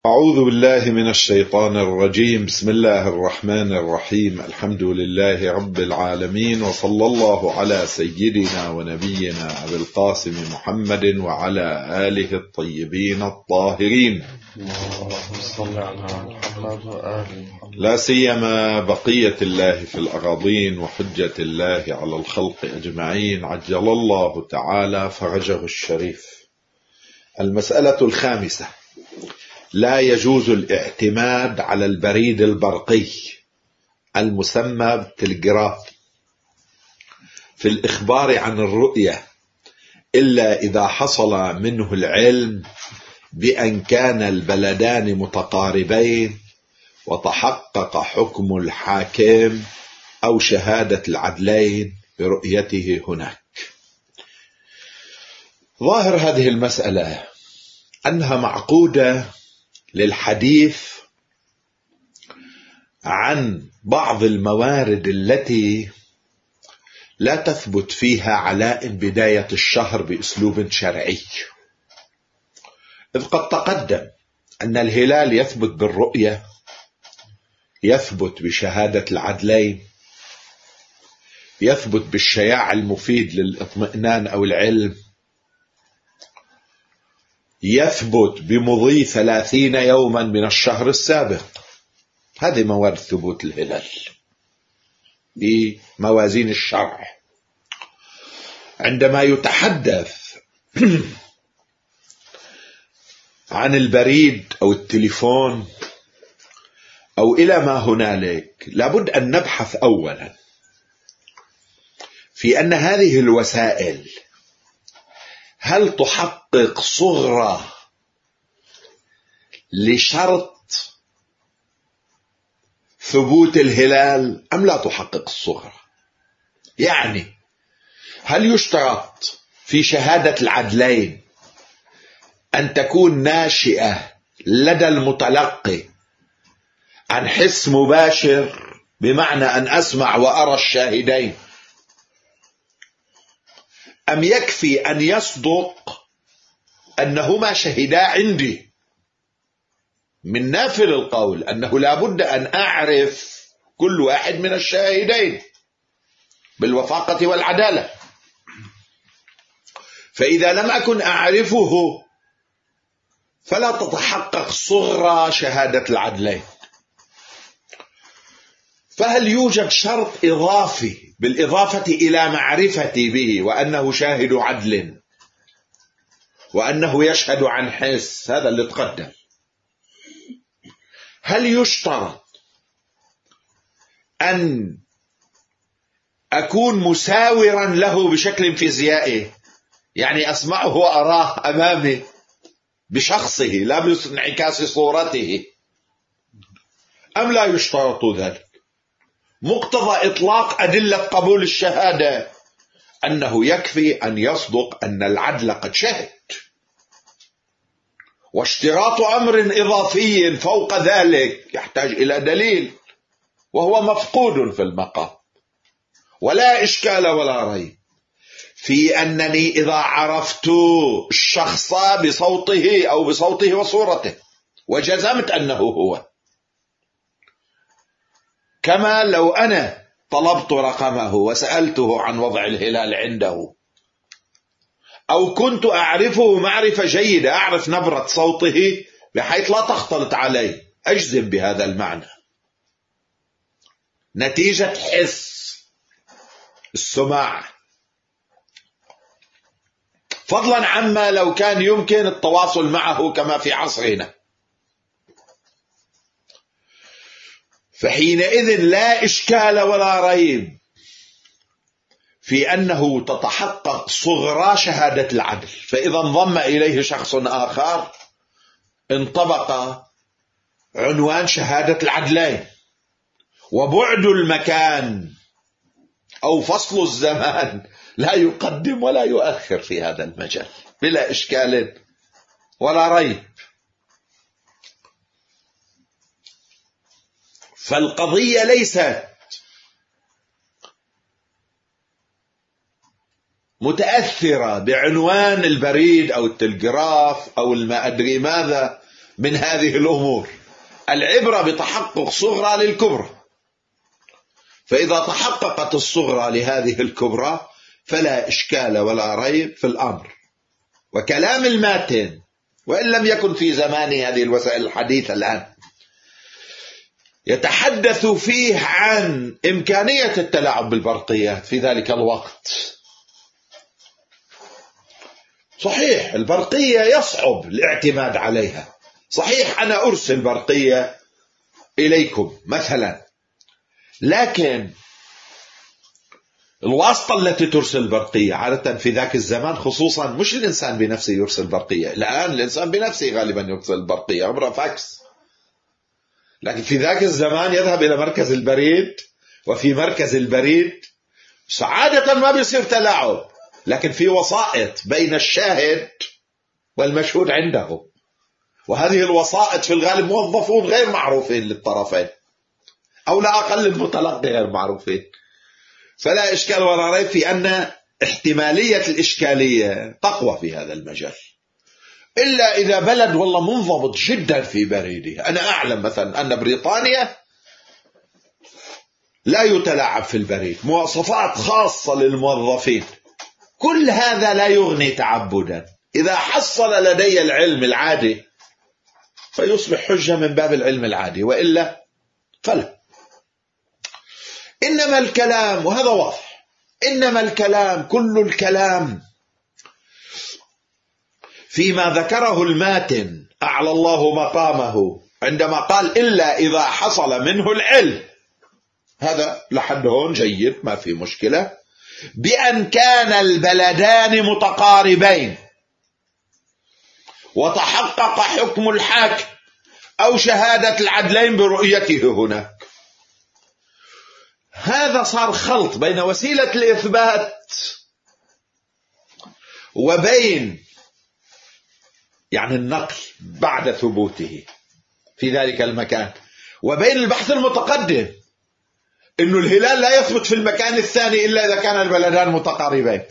أعوذ بالله من الشيطان الرجيم. بسم الله الرحمن الرحيم. الحمد لله رب العالمين، وصلى الله على سيدنا ونبينا أبي القاسم محمد وعلى آله الطيبين الطاهرين، لا سيما بقية الله في الأراضين وحجة الله على الخلق أجمعين، عجل الله تعالى فرجه الشريف. المسألة الخامسة: لا يجوز الاعتماد على البريد البرقي المسمى بالتلغراف في الإخبار عن الرؤية إلا إذا حصل منه العلم بأن كان البلدان متقاربين وتحقق حكم الحاكم أو شهادة العدلين برؤيته هناك. ظاهر هذه المسألة أنها معقودة للحديث عن بعض الموارد التي لا تثبت فيها علائم بداية الشهر بأسلوب شرعي، إذ قد تقدم أن الهلال يثبت بالرؤية، يثبت بشهادة العدلين، يثبت بالشياع المفيد للإطمئنان أو العلم، يثبت بمضي 30 يوما من الشهر السابق. هذه موارد ثبوت الهلال بموازين الشرع. عندما يتحدث عن البريد أو التليفون أو إلى ما هنالك، لابد أن نبحث أولا في أن هذه الوسائل هل تحقق صغرى لشرط ثبوت الهلال أم لا تحقق الصغرى؟ يعني هل يشترط في شهادة العدلين أن تكون ناشئة لدى المتلقي عن حس مباشر، بمعنى أن أسمع وأرى الشاهدين، أم يكفي أن يصدق أنهما شهدا عندي؟ من نافل القول أنه لا بد أن أعرف كل واحد من الشاهدين بالوفاقة والعدالة، فإذا لم أكن أعرفه فلا تتحقق صغرى شهادة العدلين. فهل يوجد شرط إضافي بالإضافة إلى معرفتي به وأنه شاهد عدل وأنه يشهد عن حس؟ هذا اللي تقدم. هل يشترط أن أكون مساورا له بشكل فيزيائي، يعني أسمعه وأراه أمامي بشخصه لا بانعكاس صورته، أم لا يشترط ذلك؟ مقتضى إطلاق أدلة قبول الشهادة أنه يكفي أن يصدق أن العدل قد شهد، واشتراط أمر إضافي فوق ذلك يحتاج إلى دليل وهو مفقود في المقام. ولا إشكال ولا ريب في أنني إذا عرفت الشخص بصوته أو بصوته وصورته وجزمت أنه هو، كما لو أنا طلبت رقمه وسألته عن وضع الهلال عنده، أو كنت أعرفه معرفة جيدة، أعرف نبرة صوته بحيث لا تختلط علي، أجزم بهذا المعنى نتيجة حس السماع، فضلا عما لو كان يمكن التواصل معه كما في عصرنا. فحينئذ لا إشكال ولا ريب في أنه تتحقق صغرى شهادة العدل. فإذا انضم إليه شخص آخر انطبق عنوان شهادة العدلين، وبعد المكان أو فصل الزمان لا يقدم ولا يؤخر في هذا المجال بلا إشكال ولا ريب. فالقضية ليست متأثرة بعنوان البريد أو التلغراف أو ما أدري ماذا من هذه الأمور. العبرة بتحقق صغرى للكبرى، فإذا تحققت الصغرى لهذه الكبرى فلا إشكال ولا ريب في الأمر. وكلام الماتن، وإن لم يكن في زمان هذه الوسائل الحديثة الآن، يتحدث فيه عن إمكانية التلاعب بالبرقيات في ذلك الوقت. صحيح البرقية يصعب الاعتماد عليها، صحيح أنا أرسل برقية إليكم مثلا، لكن الواسطة التي ترسل برقية عادة في ذاك الزمان خصوصا مش الإنسان بنفسه يرسل برقية، الآن الإنسان بنفسه غالبا يرسل برقية عبر فاكس، لكن في ذاك الزمان يذهب إلى مركز البريد، وفي مركز البريد عادة ما بيصير تلاعب، لكن في وسائط بين الشاهد والمشهود عنده، وهذه الوسائط في الغالب موظفون غير معروفين للطرفين، أو لا أقل المتلقي غير معروفين. فلا إشكال ولا ريب في أن احتمالية الإشكالية تقوى في هذا المجال، إلا إذا بلد والله منضبط جدا في بريده. أنا أعلم مثلا أن بريطانيا لا يتلاعب في البريد، مواصفات خاصة للموظفين، كل هذا لا يغني تعبدا. إذا حصل لدي العلم العادي فيصبح حجة من باب العلم العادي، وإلا فلا. إنما الكلام، وهذا واضح، إنما الكلام كل الكلام فيما ذكره الماتن أعلى الله مقامه عندما قال إلا إذا حصل منه العلم، هذا لحد هون جيد ما في مشكلة، بأن كان البلدان متقاربين وتحقق حكم الحاكم أو شهادة العدلين برؤيته هناك. هذا صار خلط بين وسيلة الإثبات وبين يعني النقل بعد ثبوته في ذلك المكان، وبين البحث المتقدم إنه الهلال لا يثبت في المكان الثاني إلا إذا كان البلدان متقاربين.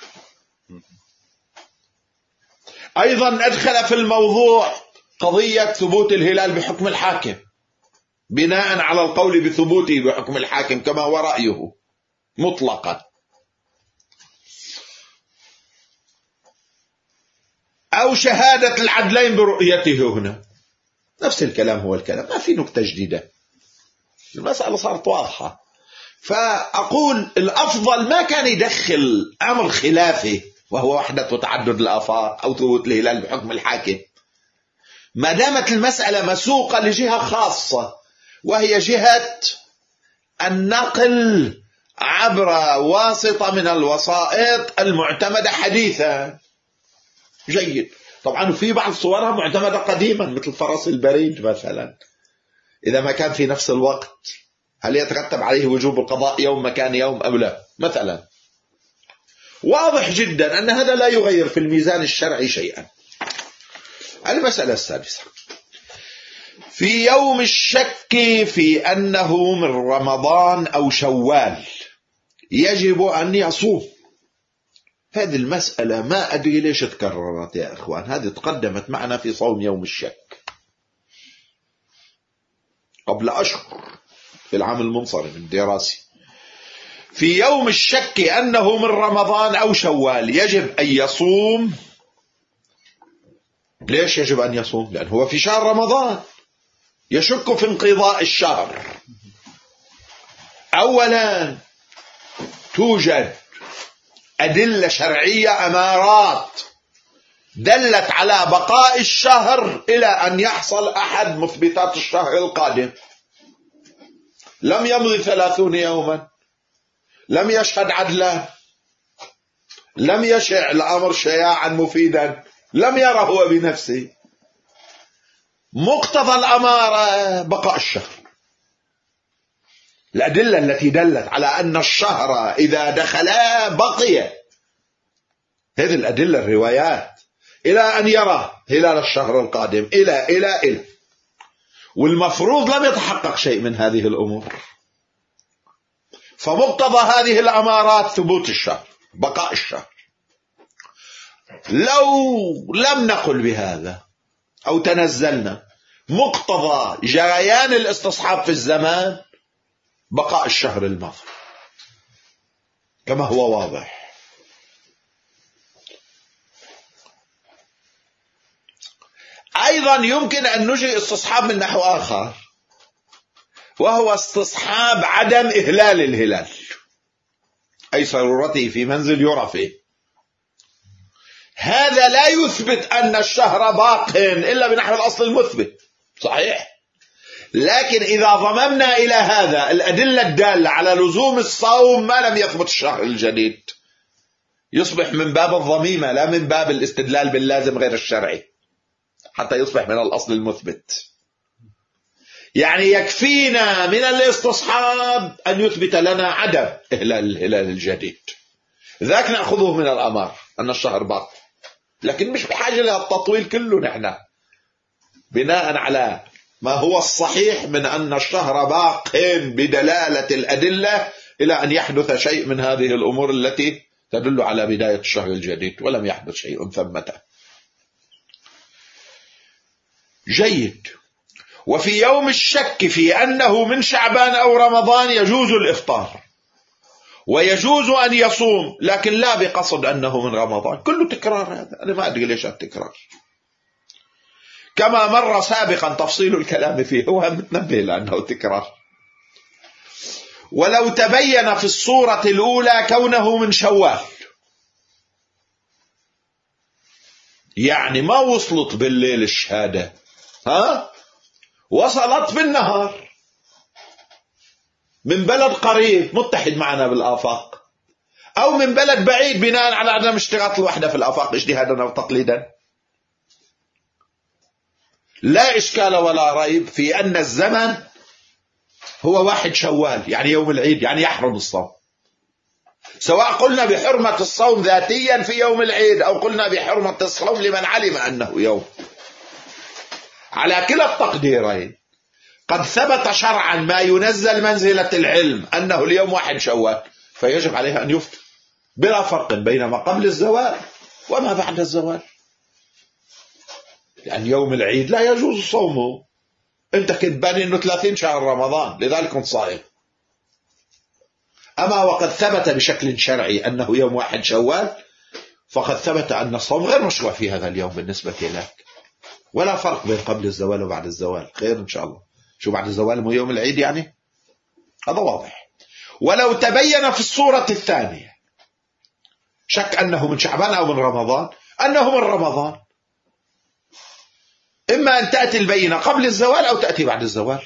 أيضا أدخل في الموضوع قضية ثبوت الهلال بحكم الحاكم بناء على القول بثبوته بحكم الحاكم كما هو رأيه مطلقا، أو شهادة العدلين برؤيته هنا، نفس الكلام هو الكلام، ما في نكتة جديدة، المسألة صارت واضحة. فأقول الأفضل ما كان يدخل أمر خلافي وهو وحدة وتعدد الآفاق أو ثبوت الهلال بحكم الحاكم، ما دامت المسألة مسوقة لجهة خاصة وهي جهة النقل عبر واسطة من الوسائط المعتمدة حديثا. جيد. طبعا في بعض صورها معتمدة قديما مثل فرس البريد مثلا، إذا ما كان في نفس الوقت هل يترتب عليه وجوب القضاء يوم مكان يوم أو لا مثلا. واضح جدا أن هذا لا يغير في الميزان الشرعي شيئا. المسألة السادسة، في يوم الشك في أنه من رمضان أو شوال يجب أن يصوم. هذه المسألة ما أدري ليش تكررت يا أخوان، هذه تقدمت معنا في صوم يوم الشك قبل أشهر في العام المنصرم الدراسي. في يوم الشك أنه من رمضان أو شوال يجب أن يصوم. ليش يجب أن يصوم؟ لأنه هو في شهر رمضان يشك في انقضاء الشهر. أولا توجد أدلة شرعية أمارات دلت على بقاء الشهر إلى أن يحصل أحد مثبتات الشهر القادم. لم يمضي 30 يوما، لم يشهد عدلا، لم يشع الأمر شياعا مفيدا، لم يره هو بنفسه. مقتضى الأمارة بقاء الشهر. الأدلة التي دلت على أن الشهر إذا دخلا بقي، هذه الأدلة الروايات، إلى أن يرى هلال الشهر القادم إلى والمفروض لم يتحقق شيء من هذه الأمور. فمقتضى هذه الأمارات ثبوت الشهر، بقاء الشهر. لو لم نقل بهذا أو تنزلنا، مقتضى جريان الاستصحاب في الزمان بقاء الشهر الماضي كما هو واضح. أيضا يمكن أن نجري استصحاب من نحو آخر، وهو استصحاب عدم إهلال الهلال، أي صرورته في منزل يرى فيه. هذا لا يثبت أن الشهر باق إلا بنحو الأصل المثبت، صحيح، لكن إذا ضممنا إلى هذا الأدلة الدالة على لزوم الصوم ما لم يثبت الشهر الجديد، يصبح من باب الضميمة لا من باب الاستدلال باللازم غير الشرعي، حتى يصبح من الأصل المثبت. يعني يكفينا من الاستصحاب أن يثبت لنا عدم إهلال الهلال الجديد، ذاك نأخذه من الأمر أن الشهر باق، لكن مش بحاجة للتطويل كله نحن، بناء على ما هو الصحيح من أن الشهر باق بدلالة الأدلة إلى أن يحدث شيء من هذه الأمور التي تدل على بداية الشهر الجديد، ولم يحدث شيء ثمة. جيد. وفي يوم الشك في أنه من شعبان أو رمضان يجوز الإفطار ويجوز أن يصوم، لكن لا بقصد أنه من رمضان. كله تكرار، هذا أنا ما أدري ليش التكرار، كما مر سابقا تفصيل الكلام فيه، هو متنبه لأنه تكرار. ولو تبين في الصورة الأولى كونه من شوال، يعني ما وصلت بالليل الشهادة، وصلت في النهار من بلد قريب متحد معنا بالآفاق، أو من بلد بعيد بناء على عدم اشتراط الوحدة في الآفاق اجتهادا أو تقليدا، لا إشكال ولا ريب في أن الزمن هو 1 شوال، يعني يوم العيد، يعني يحرم الصوم، سواء قلنا بحرمة الصوم ذاتيا في يوم العيد أو قلنا بحرمة الصوم لمن علم أنه يوم. على كلا التقديرين قد ثبت شرعا ما ينزل منزلة العلم أنه اليوم 1 شوال، فيجب عليه أن يفطر بلا فرق بين ما قبل الزوال وما بعد الزوال. يعني يوم العيد لا يجوز صومه، انت كنت باني انه 30 شهر رمضان لذلك كنت صائم. اما وقد ثبت بشكل شرعي انه يوم 1 شوال، فقد ثبت ان الصوم غير مشروع في هذا اليوم بالنسبة لك، ولا فرق بين قبل الزوال وبعد الزوال. خير ان شاء الله. شو بعد الزوال مو يوم العيد يعني؟ هذا واضح. ولو تبين في الصورة الثانية شك انه من شعبان او من رمضان، انه من رمضان، إما أن تأتي البينة قبل الزوال أو تأتي بعد الزوال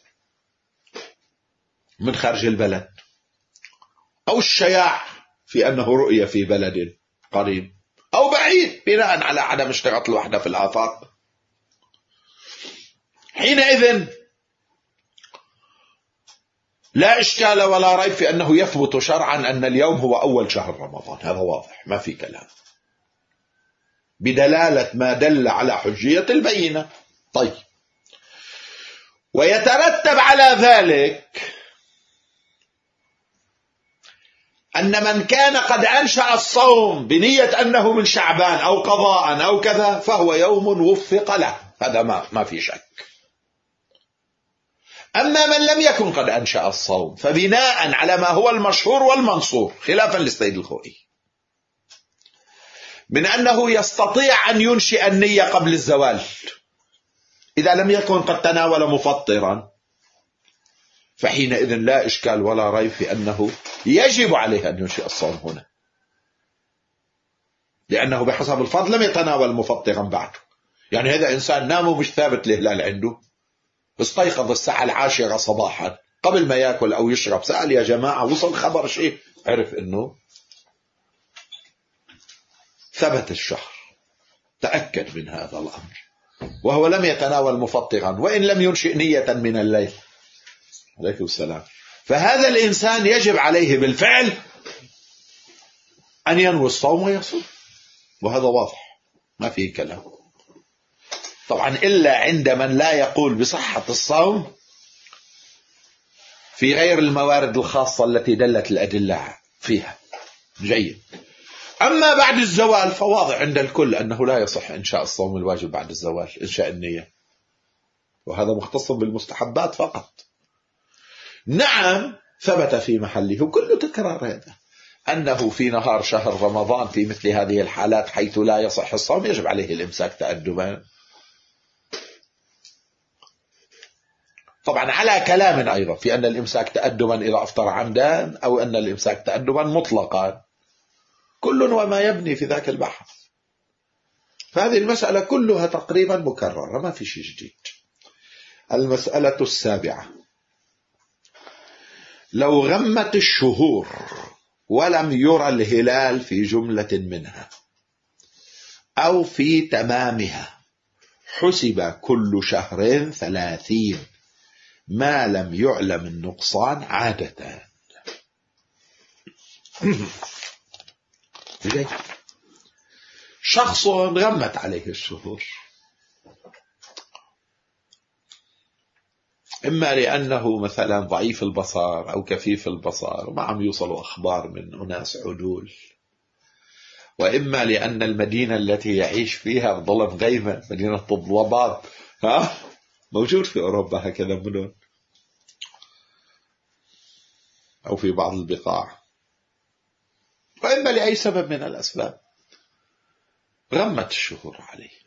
من خارج البلد، أو الشياع في أنه رؤية في بلد قريب أو بعيد بناء على عدم اشتراط الوحدة في الآفاق. حينئذ لا إشكال ولا ريب في أنه يثبت شرعا أن اليوم هو أول شهر رمضان، هذا واضح ما في كلام، بدلالة ما دل على حجية البينة. طيب، ويترتب على ذلك أن من كان قد أنشأ الصوم بنية أنه من شعبان أو قضاء أو كذا فهو يوم وفق له، هذا ما في شك. أما من لم يكن قد أنشأ الصوم فبناء على ما هو المشهور والمنصور خلافا للسيد الخوئي من أنه يستطيع أن ينشئ النية قبل الزوال إذا لم يكن قد تناول مفطرا، فحينئذ لا إشكال ولا ريب في أنه يجب عليه أن ينشئ الصوم هنا، لأنه بحسب الفضل لم يتناول مفطرا بعد. يعني هذا إنسان نام ومش ثابت الهلال عنده، استيقظ الساعة 10 صباحا قبل ما يأكل أو يشرب، سأل يا جماعة وصل خبر شيء، عرف أنه ثبت الشهر، تأكد من هذا الأمر، وهو لم يتناول مفطرا وإن لم ينشئ نية من الليل. عليكم السلام. فهذا الإنسان يجب عليه بالفعل أن ينوي الصوم ويصوم، وهذا واضح ما فيه كلام. طبعا إلا عند من لا يقول بصحة الصوم في غير الموارد الخاصة التي دلت الأدلة فيها. جيد. أما بعد الزوال فواضح عند الكل أنه لا يصح إنشاء الصوم الواجب بعد الزوال، إنشاء النية، وهذا مختص بالمستحبات فقط. نعم ثبت في محله وكل تكرار هذا أنه في نهار شهر رمضان في مثل هذه الحالات حيث لا يصح الصوم يجب عليه الإمساك تأدبا، طبعا على كلام أيضا في أن الإمساك تأدبا إذا أفطر عمدا، أو أن الإمساك تأدبا مطلقا، كل وما يبني في ذاك البحث. فهذه المسألة كلها تقريبا مكررة، ما في شيء جديد. المسألة السابعة: لو غمت الشهور ولم يرى الهلال في جملة منها أو في تمامها حسب كل شهر 30 ما لم يعلم النقصان عادة. شخص غمت عليه الشهور، إما لأنه مثلا ضعيف البصر أو كفيف البصر وما عم يوصلوا أخبار من أناس عدول، وإما لأن المدينة التي يعيش فيها ظلم غيمة، مدينة الضباب، موجود في أوروبا هكذا مدن أو في بعض البقاع، وإما لأي سبب من الأسباب غمت الشهور عليه.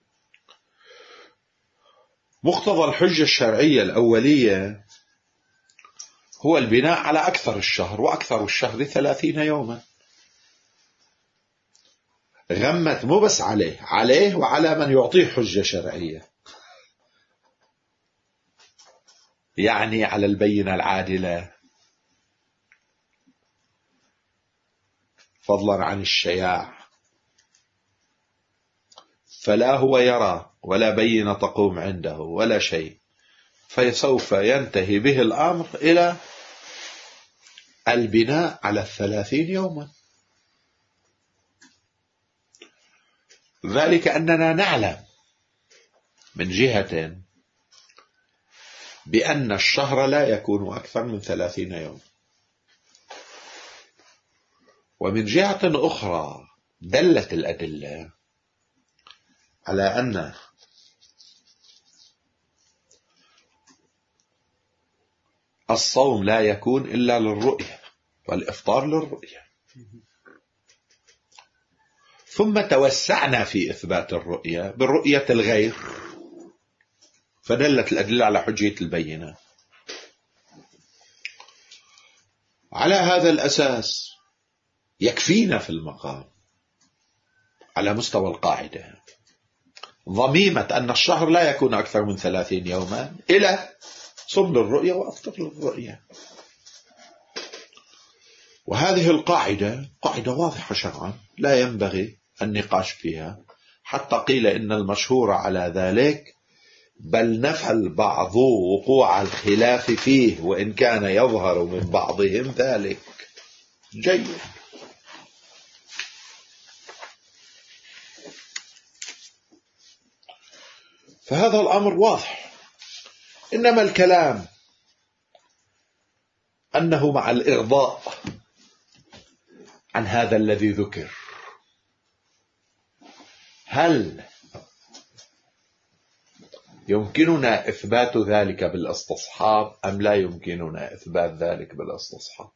مقتضى الحجة الشرعية الأولية هو البناء على أكثر الشهر، وأكثر الشهر 30 يوما. غمت مو بس عليه وعلى من يعطيه حجة شرعية، يعني على البينة العادلة، فضلا عن الشياع، فلا هو يرى ولا بينة تقوم عنده ولا شيء، فسوف ينتهي به الأمر إلى البناء على 30 يوما. ذلك أننا نعلم من جهة بأن الشهر لا يكون أكثر من 30 يوم، ومن جهة أخرى دلت الأدلة على أن الصوم لا يكون إلا للرؤية والإفطار للرؤية، ثم توسعنا في إثبات الرؤية بالرؤية الغير، فدلت الأدلة على حجية البينة. على هذا الأساس يكفينا في المقام على مستوى القاعدة ضميمة أن الشهر لا يكون أكثر من 30 يوما إلى صم للرؤية وأفطر للرؤية. وهذه القاعدة قاعدة واضحة شرعا لا ينبغي النقاش فيها، حتى قيل إن المشهور على ذلك، بل نفى البعض وقوع الخلاف فيه وإن كان يظهر من بعضهم ذلك. جيد. فهذا الأمر واضح، إنما الكلام أنه مع الإرضاء عن هذا الذي ذكر، هل يمكننا إثبات ذلك بالاستصحاب أم لا يمكننا إثبات ذلك بالاستصحاب؟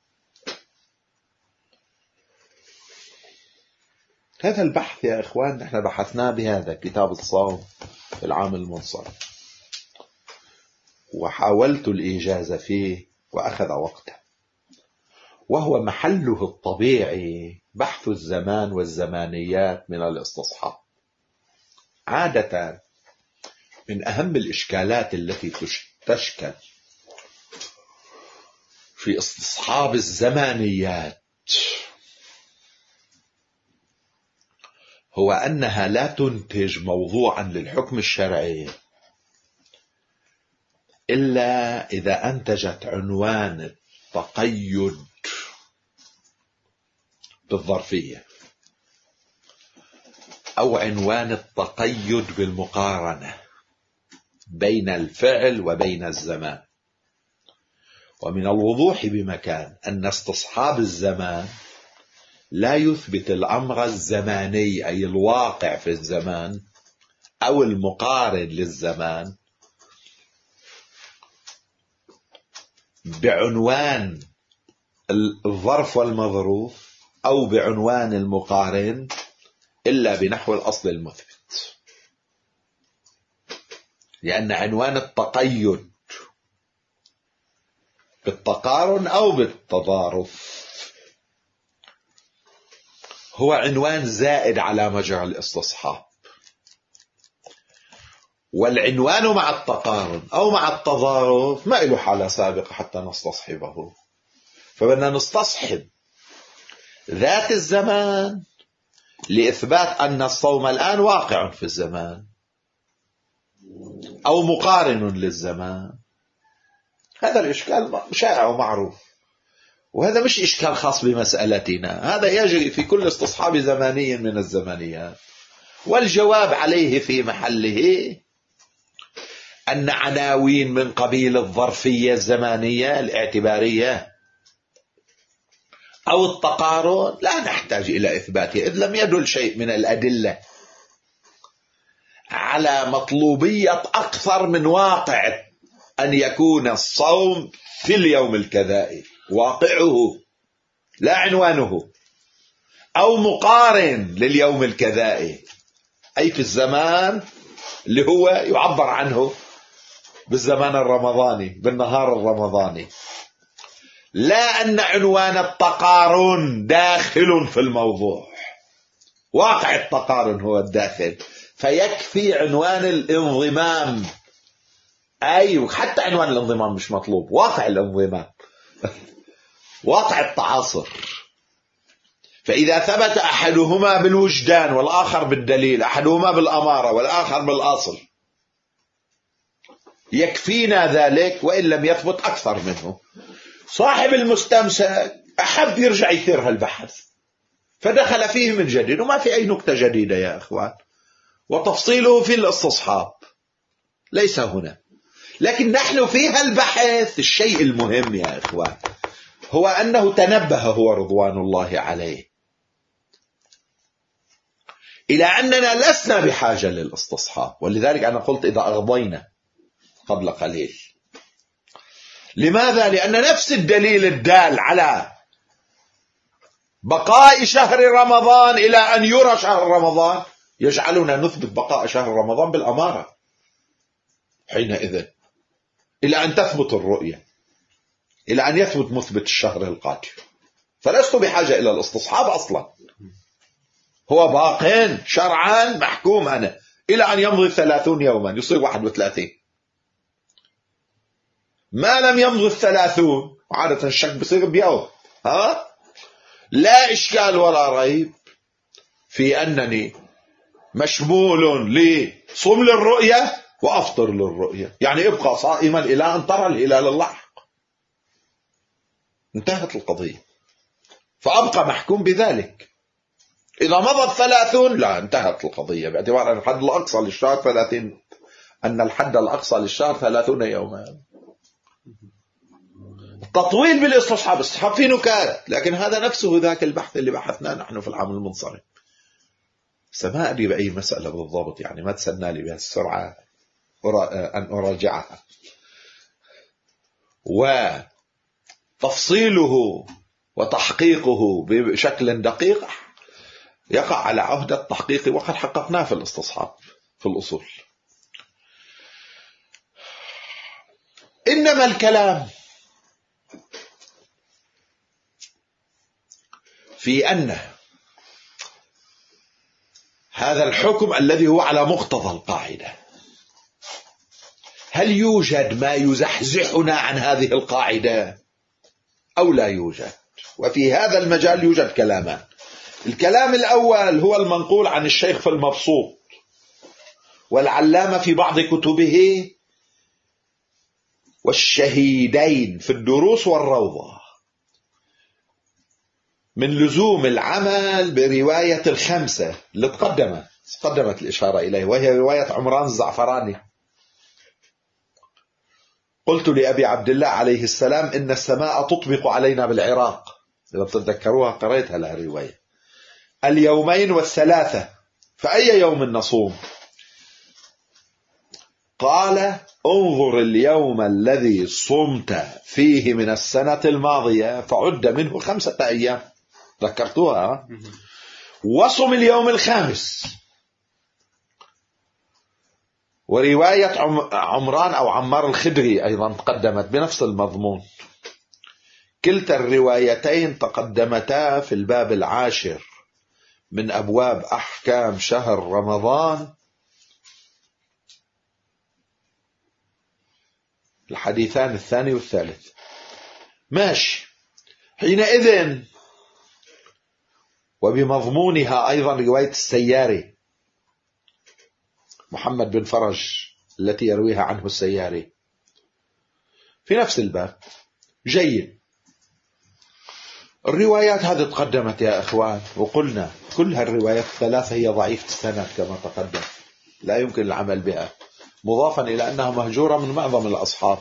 هذا البحث يا إخوان نحن بحثناه بهذا كتاب الصوم في العام المنصرم، وحاولت الإيجاز فيه وأخذ وقته، وهو محله الطبيعي بحث الزمان والزمانيات من الاستصحاب. عادة من أهم الإشكالات التي تشكل في استصحاب الزمانيات هو أنها لا تنتج موضوعا للحكم الشرعي إلا إذا أنتجت عنوان التقيد بالظرفية أو عنوان التقيد بالمقارنة بين الفعل وبين الزمان. ومن الوضوح بمكان أن استصحاب الزمان لا يثبت الأمر الزماني أي الواقع في الزمان أو المقارن للزمان بعنوان الظرف والمظروف أو بعنوان المقارن إلا بنحو الأصل المثبت، لأن عنوان التقيد بالتقارن أو بالتضارف هو عنوان زائد على مجرى الاستصحاب، والعنوان مع التقارن أو مع التضارف ما له حالة سابقة حتى نستصحبه، فبدنا نستصحب ذات الزمان لإثبات أن الصوم الآن واقع في الزمان أو مقارن للزمان. هذا الإشكال شائع ومعروف، وهذا مش إشكال خاص بمسألتنا، هذا يجري في كل استصحاب زماني من الزمانيات، والجواب عليه في محله أن عناوين من قبيل الظرفية الزمانية الاعتبارية أو التقارن لا نحتاج إلى إثباتها، إذ لم يدل شيء من الأدلة على مطلوبية أكثر من واقع أن يكون الصوم في اليوم الكذائي واقعه لا عنوانه، أو مقارن لليوم الكذائي أي في الزمان اللي هو يعبر عنه بالزمان الرمضاني بالنهار الرمضاني، لا أن عنوان التقارن داخل في الموضوع، واقع التقارن هو الداخل، فيكفي عنوان الانضمام، أي حتى عنوان الانضمام مش مطلوب، واقع الانضمام واقع التعاصر. فإذا ثبت أحدهما بالوجدان والآخر بالدليل، أحدهما بالأمارة والآخر بالأصل، يكفينا ذلك وإن لم يثبت أكثر منه. صاحب المستمسك أحب يرجع يثير هالبحث فدخل فيه من جديد، وما في أي نكتة جديدة يا أخوان، وتفصيله في الاستصحاب ليس هنا، لكن نحن في هالبحث الشيء المهم يا إخوان هو أنه تنبه هو رضوان الله عليه إلى أننا لسنا بحاجة للاستصحاب، ولذلك أنا قلت إذا أغضينا قبل قليل. لماذا؟ لأن نفس الدليل الدال على بقاء شهر رمضان إلى أن يرى شهر رمضان يجعلنا نثبت بقاء شهر رمضان بالأمارة حينئذ إلى أن تثبت الرؤية، إلى أن يثبت مثبت الشهر القادم، فلست بحاجة إلى الاستصحاب أصلا، هو باق شرعا محكوم أنا إلى أن يمضي 30 يوما يصير 31، ما لم يمضي 30 عادة الشك بصير بيوم، لا إشكال ولا ريب في أنني مشمول لصوم للرؤية وأفطر للرؤية، يعني ابقى صائما إلى أن ترى الهلال اللحق، انتهت القضية، فأبقى محكوم بذلك. إذا مضت 30 لا انتهت القضية، باعتبار أن الحد الأقصى للشهر 30، أن الحد الأقصى للشهر 30 يوما. التطويل بالاستصحاب، استصحاب فيه نكات، لكن هذا نفسه ذاك البحث اللي بحثناه نحن في العام المنصرم. ما أدري بأي مسألة بالضبط، يعني ما تسنى لي بهالسرعة أن أراجعها، وتفصيله وتحقيقه بشكل دقيق يقع على عهد التحقيق، وقد حققناه في الاستصحاب في الأصول. إنما الكلام في أن هذا الحكم الذي هو على مقتضى القاعدة، هل يوجد ما يزحزحنا عن هذه القاعدة أو لا يوجد؟ وفي هذا المجال يوجد كلامان. الكلام الأول هو المنقول عن الشيخ في المبسوط والعلامة في بعض كتبه والشهيدين في الدروس والروضة من لزوم العمل برواية الخمسة اللي تقدمت الإشارة إليه، وهي رواية عمران الزعفراني. قلت لأبي عبد الله عليه السلام إن السماء تطبق علينا بالعراق، إذا بتتذكروها قريتها لها رواية، اليومين والثلاثة، فأي يوم نصوم؟ قال انظر اليوم الذي صمت فيه من السنة الماضية فعد منه 5 أيام، ذكرتوها، وصم اليوم الخامس. ورواية عمران أو عمار الخدري أيضا تقدمت بنفس المضمون. كلتا الروايتين تقدمتا في الباب 10 من أبواب أحكام شهر رمضان، الحديثان الثاني والثالث. ماشي. حينئذ وبمضمونها أيضا رواية السياري محمد بن فرج التي يرويها عنه السياري في نفس الباب. جيد. الروايات هذه تقدمت يا إخوان، وقلنا كل هالروايات الثلاثة هي ضعيفة السند كما تقدم، لا يمكن العمل بها، مضافا إلى أنها مهجورة من معظم الأصحاب.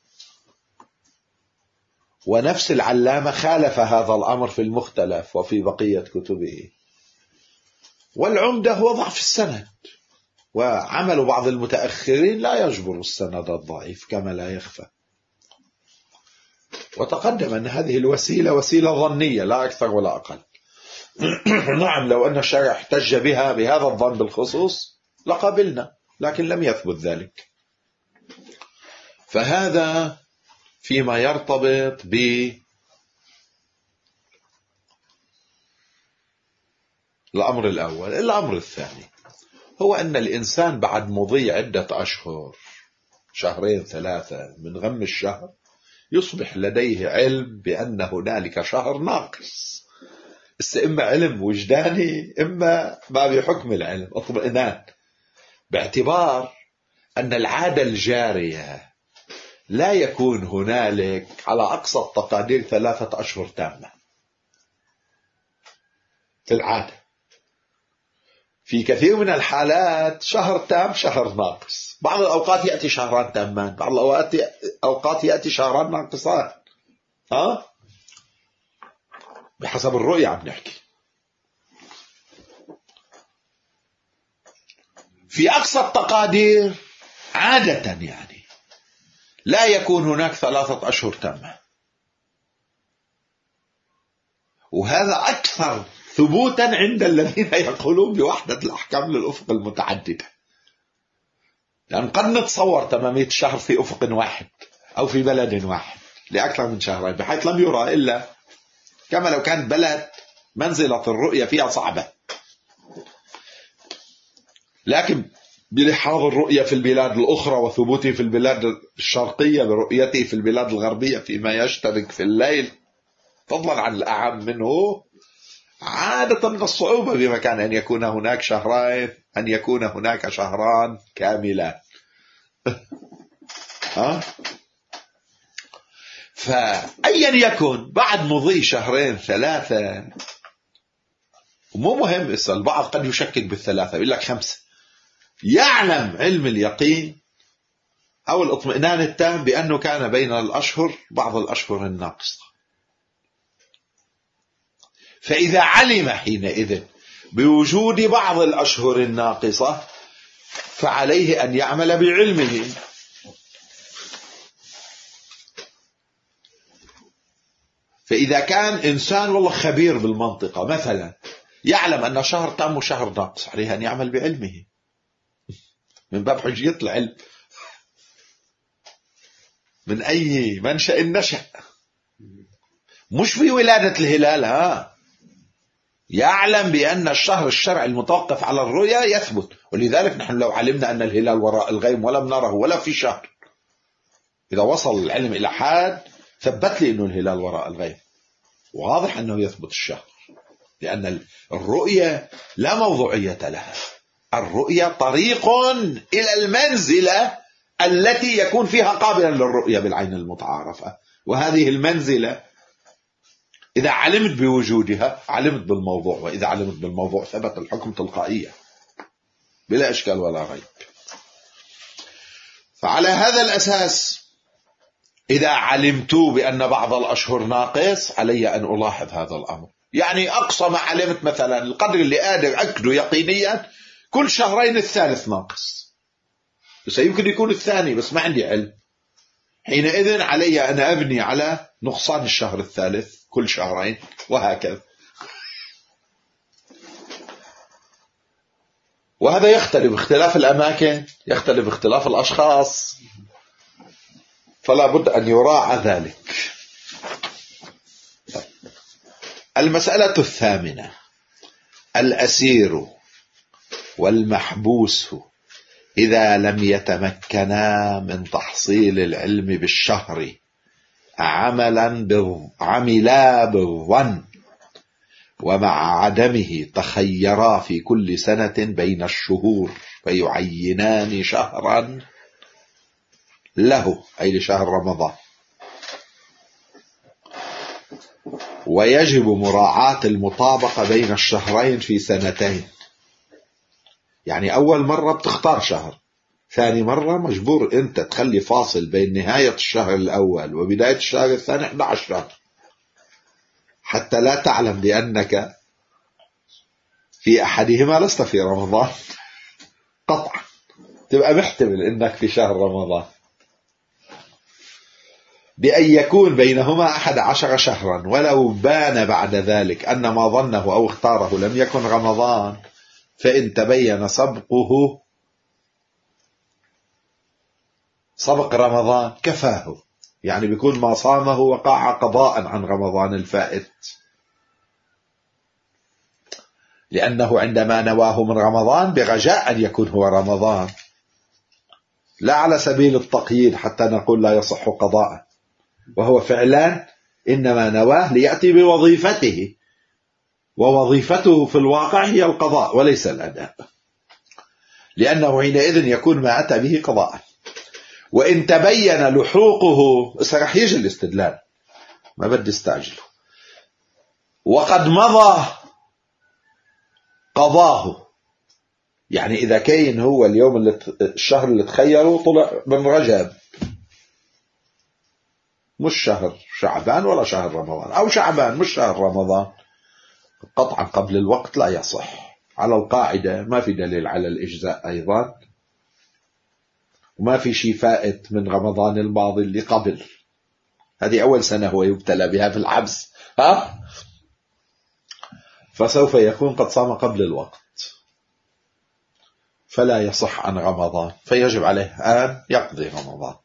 ونفس العلامة خالف هذا الأمر في المختلف وفي بقية كتبه. والعمدة هو ضعف السند، وعمل بعض المتأخرين لا يجبر السند الضعيف كما لا يخفى. وتقدم أن هذه الوسيلة وسيلة ظنية لا أكثر ولا أقل. نعم، لو أن الشارع احتج بها بهذا الظن بالخصوص لقبلنا، لكن لم يثبت ذلك. فهذا فيما يرتبط بالأمر الأول. الأمر الثاني هو أن الإنسان بعد مضي عدة أشهر، 2 3 من غم الشهر، يصبح لديه علم بأن هنالك شهر ناقص. إما علم وجداني إما ما بحكم العلم، اطمئنان، باعتبار أن العادة الجارية لا يكون هنالك على أقصى التقادير 3 أشهر تامة في العادة. في كثير من الحالات شهر تام شهر ناقص، بعض الأوقات يأتي شهران تامان، بعض الأوقات يأتي شهران ناقصان، بحسب الرؤية عم نحكي. في أقصى التقادير عادة يعني لا يكون هناك 3 أشهر تامة، وهذا أكثر ثبوتا عند الذين يقولون بوحدة الأحكام للأفق المتعددة. لأن قد نتصور تمامية الشهر في أفق واحد أو في بلد واحد لأكثر من شهرين، بحيث لم يرى إلا كما لو كان بلد منزلة الرؤية فيها صعبة. لكن بلحاظ الرؤية في البلاد الأخرى وثبوته في البلاد الشرقية برؤيته في البلاد الغربية فيما يشترك في الليل، فضلا عن الأعم منه، عادة من الصعوبة بمكان أن يكون هناك شهرين، أن يكون هناك شهران كاملان. فأيا يكن بعد مضي 2 3، ومو مهم، البعض قد يشكك بال3 يقول لك 5، يعلم علم اليقين أو الاطمئنان التام بأنه كان بين الأشهر بعض الأشهر الناقصة. فإذا علم حينئذ بوجود بعض الأشهر الناقصة فعليه أن يعمل بعلمه. فإذا كان إنسان والله خبير بالمنطقة مثلا، يعلم أن شهر تام وشهر ناقص، عليه أن يعمل بعلمه من باب حجية العلم، من أي منشأ نشأ، مش في ولادة الهلال. يعلم بأن الشهر الشرعي المتوقف على الرؤيا يثبت، ولذلك نحن لو علمنا أن الهلال وراء الغيم ولم نره ولا في شهر، إذا وصل العلم إلى حد ثبت لي أنه الهلال وراء الغيم، واضح أنه يثبت الشهر، لأن الرؤية لا موضوعية لها. الرؤية طريق إلى المنزلة التي يكون فيها قابلا للرؤية بالعين المتعارفة، وهذه المنزلة إذا علمت بوجودها علمت بالموضوع، وإذا علمت بالموضوع ثبت الحكم تلقائيا بلا إشكال ولا ريب. فعلى هذا الأساس إذا علمت بأن بعض الأشهر ناقص علي أن ألاحظ هذا الأمر. يعني أقصى ما علمت مثلا القدر اللي قادر أكده يقينيا كل شهرين الثالث ناقص، بس يمكن يكون الثاني، بس ما عندي علم. حينئذ علي أن أبني على نقصان الشهر الثالث كل شهرين، وهكذا. وهذا يختلف باختلاف الأماكن، يختلف باختلاف الأشخاص، فلا بد أن يراعى ذلك. المسألة الثامنة: الأسير والمحبوس إذا لم يتمكنا من تحصيل العلم بالشهر عملا بالظن، ومع عدمه تخيرا في كل سنة بين الشهور فيعينان شهرا له، أي لشهر رمضان. ويجب مراعاة المطابقة بين الشهرين في سنتين، يعني أول مرة بتختار شهر، ثاني مرة مجبور أنت تخلي فاصل بين نهاية الشهر الأول وبداية الشهر الثاني 11 شهر، حتى لا تعلم بأنك في أحدهما لست في رمضان قطعا، تبقى محتمل أنك في شهر رمضان، بأن يكون بينهما 11 شهرا، ولو بان بعد ذلك أن ما ظنه أو اختاره لم يكن رمضان، فإن تبين سبق رمضان كفاه، يعني بيكون ما صامه وقع قضاء عن رمضان الفائت، لأنه عندما نواه من رمضان برجاء أن يكون هو رمضان، لا على سبيل التقييد حتى نقول لا يصح قضاء، وهو فعلا إنما نواه ليأتي بوظيفته، ووظيفته في الواقع هي القضاء وليس الأداء، لأنه حينئذ يكون ما أتى به قضاء. وإن تبين لحوقه، سرح يجي الاستدلال، ما بدي استعجله، وقد مضى قضاه، يعني إذا كان هو اليوم الشهر اللي تخيره طلع من رجب، مش شهر شعبان ولا شهر رمضان، أو شعبان مش شهر رمضان، قطعا قبل الوقت لا يصح على القاعدة، ما في دليل على الإجزاء أيضا، وما في شيء فائت من رمضان الماضي اللي قبل، هذه أول سنة هو يبتلى بها في الحبس، فسوف يكون قد صام قبل الوقت، فلا يصح عن رمضان، فيجب عليه أن يقضي رمضان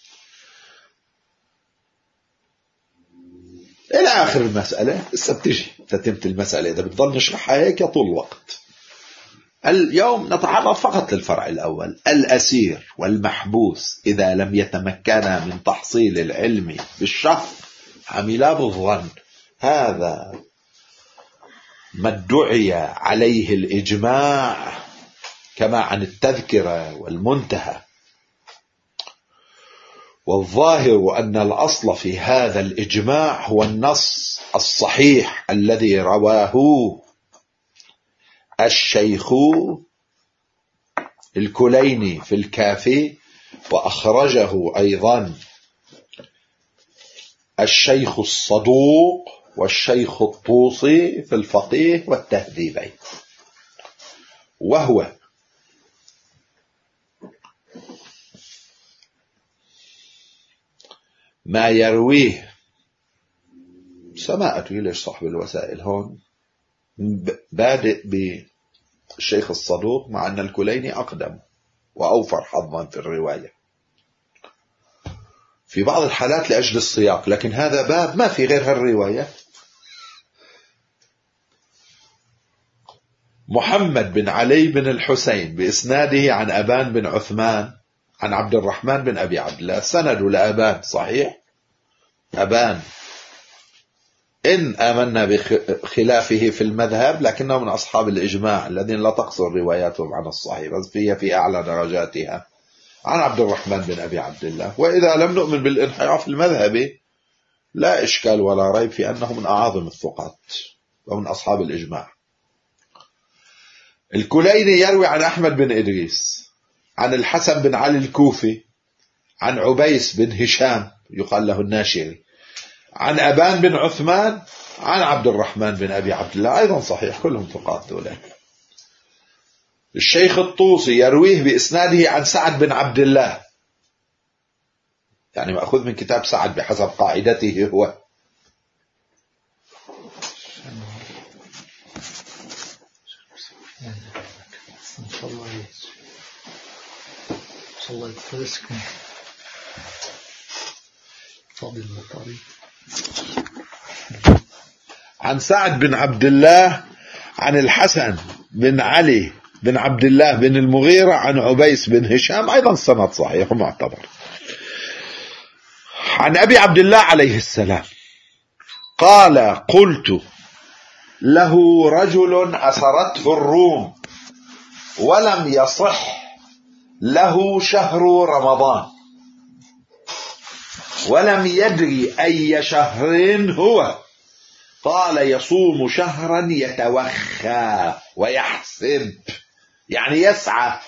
إلى آخر المسألة. لسه بتجي تتمت المسألة، إذا بتضل نشرحها هيك يطول الوقت. اليوم نتعرض فقط للفرع الأول: الأسير والمحبوس إذا لم يتمكنا من تحصيل العلم بالشهر عملا بالظن. هذا ما ادعي عليه الإجماع كما عن التذكرة والمنتهى، والظاهر أن الأصل في هذا الإجماع هو النص الصحيح الذي رواه الشيخ الكليني في الكافي، وأخرجه أيضا الشيخ الصدوق والشيخ الطوسي في الفقيه والتهذيبين، وهو ما يرويه سماءته ليش صاحب الوسائل هون بادئ بالشيخ الصدوق، مع أن الكليني أقدم وأوفر حظا في الرواية في بعض الحالات لأجل السياق، لكن هذا باب ما في غير هالرواية. محمد بن علي بن الحسين بإسناده عن أبان بن عثمان عن عبد الرحمن بن أبي عبد الله، سنده لأبان صحيح، أبان إن آمنا بخلافه في المذهب لكنه من أصحاب الإجماع الذين لا تقصر رواياتهم عن الصحيح، بل في أعلى درجاتها، عن عبد الرحمن بن أبي عبد الله. وإذا لم نؤمن بالانحراف المذهبي لا إشكال ولا ريب في أنه من أعظم الثقات ومن أصحاب الإجماع. الكليني يروي عن أحمد بن إدريس عن الحسن بن علي الكوفي عن عبيس بن هشام يقال له الناشري عن أبان بن عثمان عن عبد الرحمن بن أبي عبد الله، أيضا صحيح، كلهم ثقات دولة. الشيخ الطوسي يرويه بإسناده عن سعد بن عبد الله، يعني مأخوذ من كتاب سعد بحسب قاعدته هو. عن سعد بن عبد الله عن الحسن بن علي بن عبد الله بن المغيرة عن عبيس بن هشام، أيضا سند صحيح ومعتبر. عن أبي عبد الله عليه السلام قال: قلت له رجل أسرته الروم ولم يصح له شهر رمضان ولم يدري أي شهر هو، قال: يصوم شهرا يتوخى ويحسب، يعني يسعى.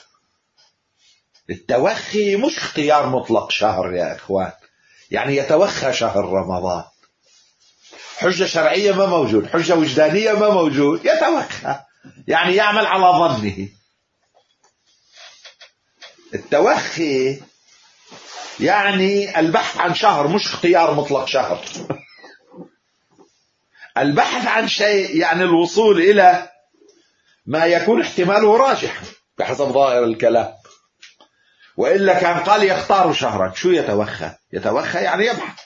التوخي مش اختيار مطلق شهر يا إخوان، يعني يتوخى شهر رمضان. حجة شرعية ما موجود، حجة وجدانية ما موجود، يتوخى يعني يعمل على ظنه. التوخي يعني البحث عن شهر، مش اختيار مطلق شهر. البحث عن شيء يعني الوصول إلى ما يكون احتماله راجحا بحسب ظاهر الكلام، وإلا كان قال يختار شهرا. شو يتوخى؟ يتوخى يعني يبحث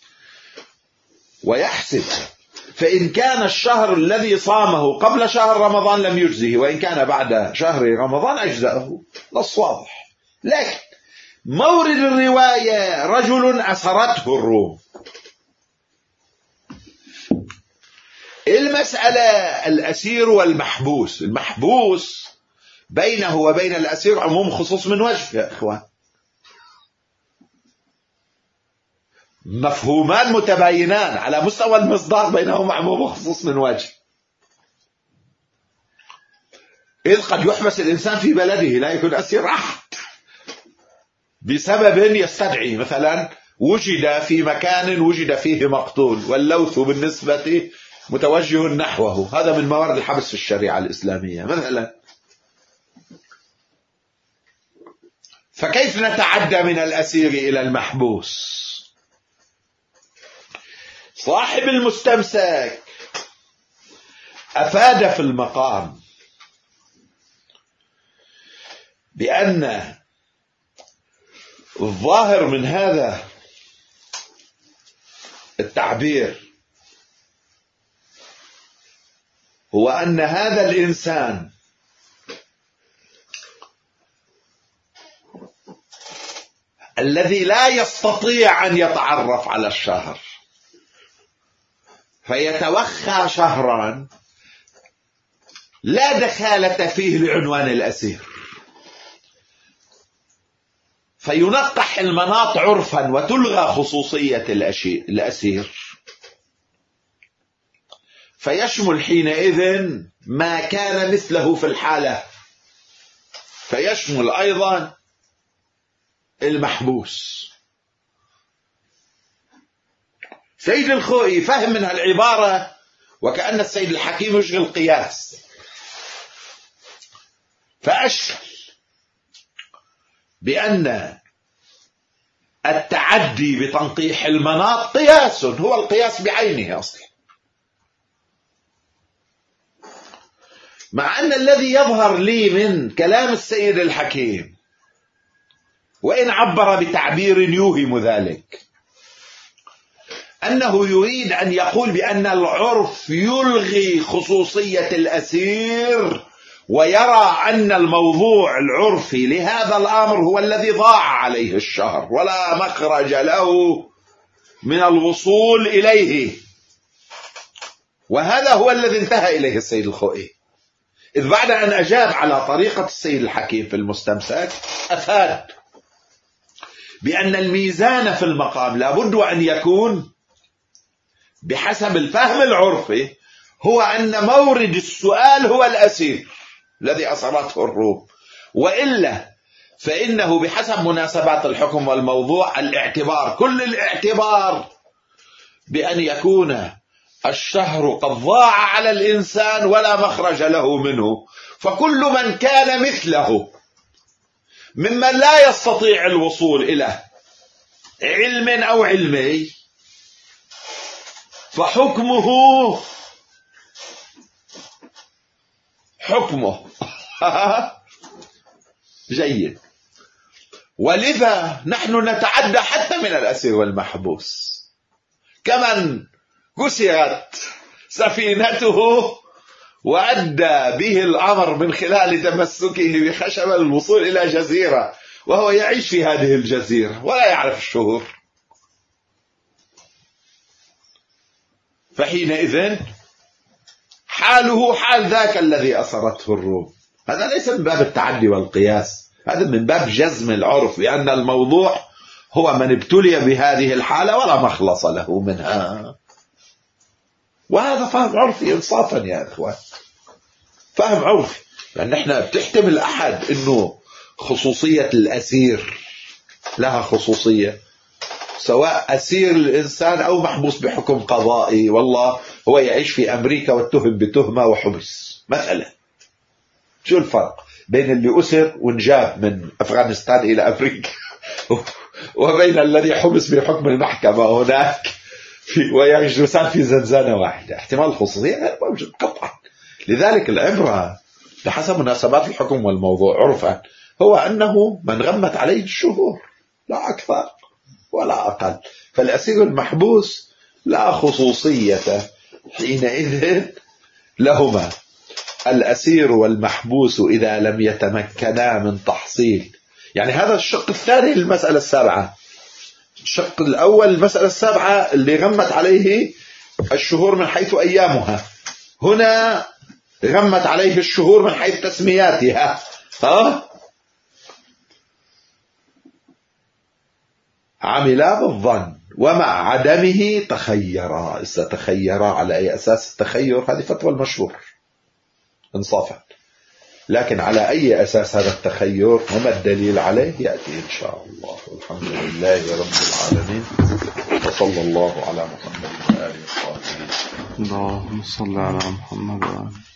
ويحسب، فإن كان الشهر الذي صامه قبل شهر رمضان لم يجزه، وإن كان بعد شهر رمضان أجزأه. نص واضح. لكن مورد الرواية رجل أسرته الروم. المسألة الأسير والمحبوس. المحبوس بينه وبين الأسير عموم خصوص من وجه يا إخوان، مفهومان متباينان على مستوى المصداق، بينهما عموم خصوص من وجه. إذ قد يحبس الإنسان في بلده لا يكون أسير أحد بسبب يستدعي، مثلا وجد في مكان وجد فيه مقتول واللوث بالنسبة متوجه نحوه، هذا من موارد الحبس في الشريعة الإسلامية مثلا. فكيف نتعدى من الأسير إلى المحبوس؟ صاحب المستمسك أفاد في المقام بأن الظاهر من هذا التعبير هو أن هذا الإنسان الذي لا يستطيع أن يتعرف على الشهر فيتوخى شهرا لا دخالة فيه لعنوان الأسير، فينقح المناط عرفا وتلغى خصوصية الأسير، فيشمل حينئذ ما كان مثله في الحالة، فيشمل أيضا المحبوس. سيد الخوئي فهم من هالعبارة وكأن السيد الحكيم يشغل قياس، فأشكل بأن التعدي بتنقيح المناط قياس، هو القياس بعينه أصلا، مع أن الذي يظهر لي من كلام السيد الحكيم وإن عبر بتعبير يوهم ذلك أنه يريد أن يقول بأن العرف يلغي خصوصية الأسير، ويرى أن الموضوع العرفي لهذا الأمر هو الذي ضاع عليه الشهر ولا مخرج له من الوصول إليه. وهذا هو الذي انتهى إليه السيد الخوئي، إذ بعد أن أجاب على طريقة السيد الحكيم في المستمسك أفاد بأن الميزان في المقام لابد أن يكون بحسب الفهم العرفي، هو أن مورد السؤال هو الأسير الذي أسرته الروم، وإلا فإنه بحسب مناسبات الحكم والموضوع الاعتبار، كل الاعتبار بأن يكون الشهر قد ضاع على الإنسان ولا مخرج له منه، فكل من كان مثله ممن لا يستطيع الوصول إلى علم أو علمي فحكمه جيد. ولذا نحن نتعدى حتى من الأسير والمحبوس، كمن كسرت سفينته وأدى به الأمر من خلال تمسكه بخشبة الوصول إلى جزيرة وهو يعيش في هذه الجزيرة ولا يعرف الشهور، فحينئذ حاله حال ذاك الذي أسرته الروم. هذا ليس من باب التعدي والقياس، هذا من باب جزم العرف بأن الموضوع هو من ابتلي بهذه الحالة ولا مخلص له منها. وهذا فهم عرفي إنصافا يا إخوان، فهم عرفي، لأن احنا بتحتمل أحد أنه خصوصية الأسير لها خصوصية، سواء أسير الإنسان أو محبوس بحكم قضائي، والله هو يعيش في أمريكا واتهم بتهمة وحبس مثلا. شو الفرق بين اللي أسر ونجاب من أفغانستان إلى أمريكا وبين الذي حبس بحكم المحكمة هناك ويجلسان في زنزانة واحدة؟ احتمال الخصوصية غير موجود قطعا. لذلك العبرة بحسب مناسبات الحكم والموضوع عرفا هو أنه من غمت عليه الشهور، لا أكثر ولا أقل. فالأسير المحبوس لا خصوصية حينئذ لهما. الأسير والمحبوس إذا لم يتمكنا من تحصيل، يعني هذا الشق الثاني للمسألة السابعة. الشق الأول المسألة السابعة اللي غمت عليه الشهور من حيث أيامها، هنا غمت عليه الشهور من حيث تسمياتها. عملا بالظن ومع عدمه تخيرا. تخيرا على أي أساس التخير؟ هذه فتوى المشهور انصافا، لكن على أي أساس هذا التخير وما الدليل عليه يأتي إن شاء الله. والحمد لله رب العالمين، وصلى الله على محمد وآله وصحبه. اللهم صل على محمد وآله.